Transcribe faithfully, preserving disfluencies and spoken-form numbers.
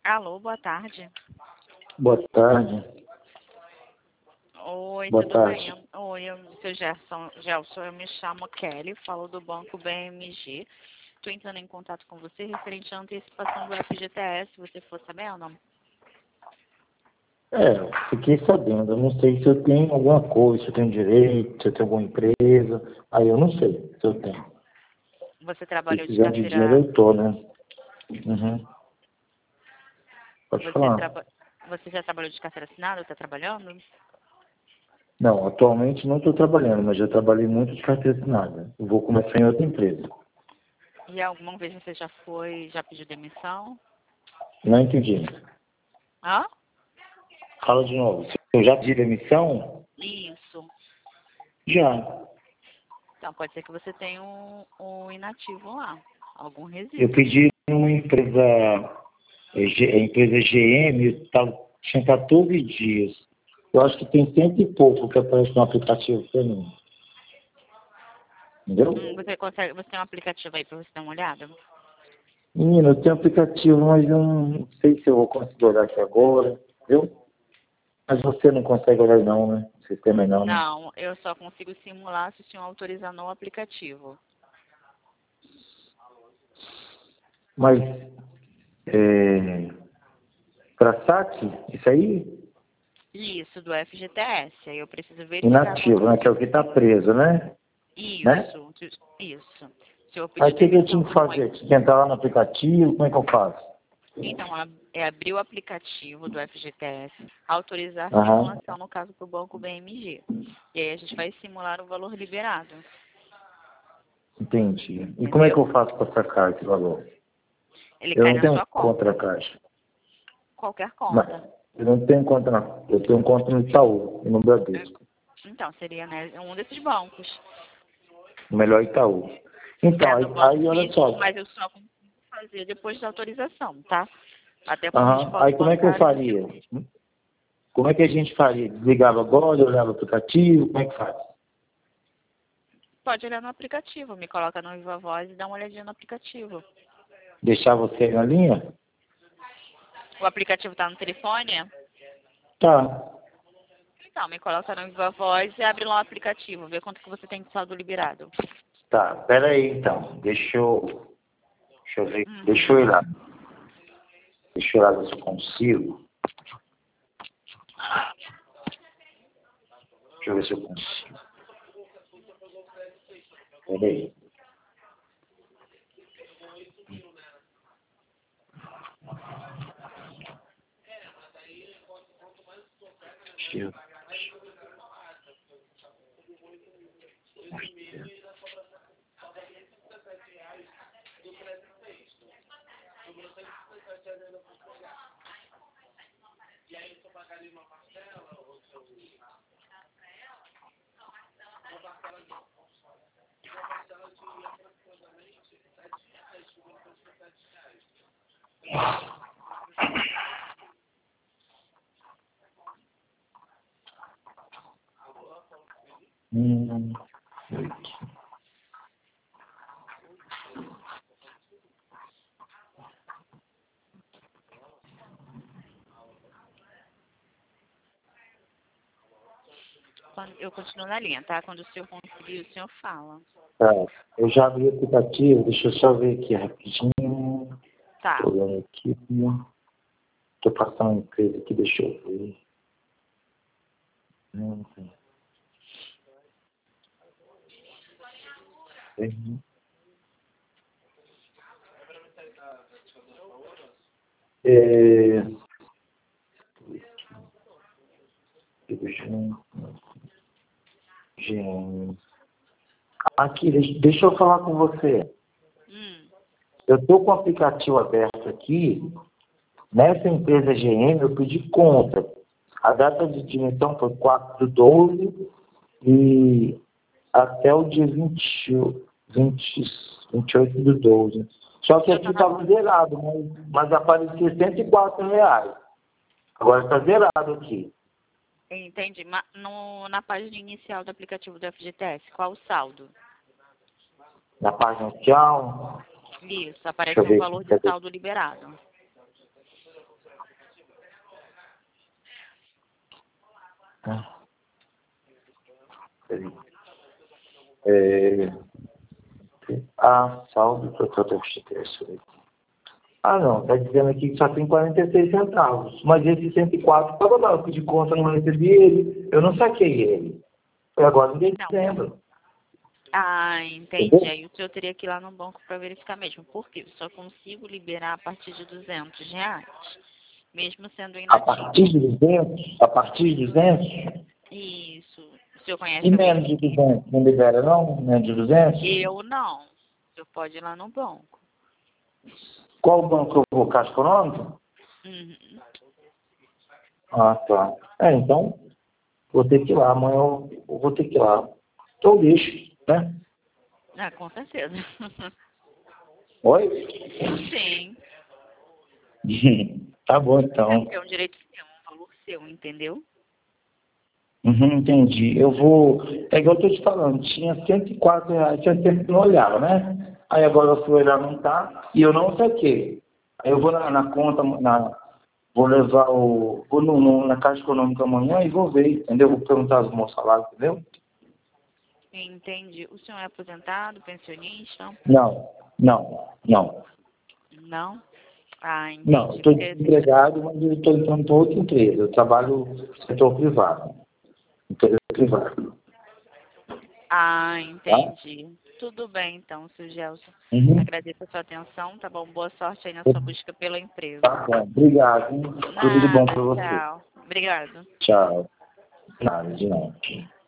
Alô, boa tarde. Boa tarde. Oi, Boa tudo tarde. bem? Oi, eu sou Gerson, Gelson, eu me chamo Kelly, falo do Banco B M G. Estou entrando em contato com você referente à antecipação do F G T S, você ficou sabendo? É, eu fiquei sabendo. Eu não sei se eu tenho alguma coisa, se eu tenho direito, se eu tenho alguma empresa. Aí eu não sei se eu tenho. Você trabalhou de Precisando de dinheiro carteira... eu tô, né? Uhum. Pode Você, falar. traba... você já trabalhou de carteira assinada? Está trabalhando? Não, atualmente não estou trabalhando, mas já trabalhei muito de carteira assinada. Eu vou começar em outra empresa. E alguma vez você já foi, já pediu demissão? Não entendi. Hã? Fala de novo. Se eu já pedi demissão? Isso. Já. Então, pode ser que você tenha um, um inativo lá, algum Eu resíduo. pedi numa empresa, eh, G- a empresa G M, tá, tinha quatorze dias. Eu acho que tem cento e pouco que aparece no aplicativo para mim. Hum, Entendeu? você consegue, você tem um aplicativo aí para você dar uma olhada? Menino, eu tenho aplicativo, mas eu não sei se eu vou conseguir olhar aqui agora. Entendeu? Mas você não consegue olhar não, né? O sistema é não, né? Não, eu só consigo simular se o senhor autorizar no aplicativo. Mas, é, para saque, isso aí, Isso, do F G T S. Aí eu preciso verificar quanto inativo, né? Que é você... o que está preso, né? Né? Isso, isso. Se eu Aí pedir o que, que eu tinha demissão que de uma... fazer? Tinha que entrar lá no aplicativo, como é que eu faço? Então, a- é abrir o aplicativo do F G T S, autorizar a Aham. simulação, no caso, para o banco B M G. E aí a gente vai simular o valor liberado, Entendi. E como é que entendeu? eu faço para sacar esse valor? Ele Eu cai não na tenho sua conta na conta, Caixa. qualquer Mas conta. eu não tenho conta na... Eu tenho conta no Itaú e no Bradesco. Então, seria, né, um desses bancos. O melhor Itaú. Então, É aí, no banco aí olha físico, só. mas eu só consigo fazer depois da autorização, tá? Até por Aham. resposta Aí como é que eu bancária do seu. faria? Como é que a gente faria? Desligava agora, olhava o aplicativo, como é que faz? Pode olhar no aplicativo, me coloca no Viva Voz e dá uma olhadinha no aplicativo. Deixar você aí na linha? O aplicativo tá no telefone? Tá. Então, me coloca no Viva Voz e abre lá o aplicativo, vê quanto que você tem de saldo liberado. Tá, pera aí então. Deixa eu. Deixa eu ver. Deixa eu ir Uhum. lá. Deixa eu ir lá ver se eu consigo. Deixa eu ver se eu consigo. Pera aí. Deixa eu... Hum, Quando- Eu continuo na linha, tá? Quando o senhor conseguir, o senhor fala. tá. Eu já abri o aplicativo. Deixa eu só ver aqui rapidinho. Tá. Tô olhando aqui. Tô passando uma empresa aqui, deixa eu ver. Hum, tem. É... Deixa eu... Gente. Aqui, deixa deixa eu falar com você. Hum. Eu estou com o aplicativo aberto aqui. Nessa empresa G M, eu pedi conta. A data de dimissão foi quatro do doze e até o dia vinte, vinte, vinte e oito do doze. Só O que senhor aqui tá na... estava zerado, mas, mas aparecia cento e quatro reais. Agora está zerado aqui. Entendi. Ma- No, na página inicial do aplicativo do F G T S, qual o saldo? Na página inicial, Isso, deixa aparece eu um ver aqui. valor de Cadê? saldo liberado. Ah, peraí. É... Ah, saldo total do F G T S. Ah, não, está dizendo aqui que só tem quarenta e seis centavos. Mas esse cento e quatro, estava lá, eu pedi conta, não recebi ele. Eu não saquei ele. Foi agora em dezembro. Ah, entendi. Entendeu? Aí o senhor teria que ir lá no banco para verificar mesmo. Por quê? Eu só consigo liberar a partir de duzentos reais, mesmo sendo A inativo. partir de duzentos? A partir de duzentos? Isso. O senhor conhece E alguém menos de duzentos? Não libera, não? Menos de duzentos? Eu não. O senhor pode ir lá no banco. Qual banco eu vou? Caixa Econômica? Uhum. Ah, tá. É, então, vou ter que ir lá. Amanhã eu, eu vou ter que ir lá. Então, lixo, né? Ah, com certeza. Oi? Sim. Tá bom, É então. porque é um direito seu, um valor seu, entendeu? Uhum, entendi. Eu vou. É igual eu tô te falando, tinha cento e quatro reais, tinha tempo que não olhava, né? Aí agora eu fui olhar, não tá, e eu não saquei. Aí eu vou na, na conta, na, vou levar o. Vou no, no- na Caixa Econômica amanhã e vou ver, entendeu? Vou perguntar os meus salários, entendeu? Entendi. O senhor é aposentado, pensionista? Não, não, não. Não? Ah, Não, entendi. estou Porque vocês... desempregado, mas eu estou entrando para outra empresa. Eu trabalho no setor privado. Empresa privada. Ah, Tá? entendi. Tudo bem, então, seu Gelson. Uhum. Agradeço a sua atenção, tá bom? Boa sorte aí na sua busca pela empresa. Tá bom. Obrigado. Hein? Tudo de bom Nada, para você. tchau. Obrigado. Tchau. Nada, de nada.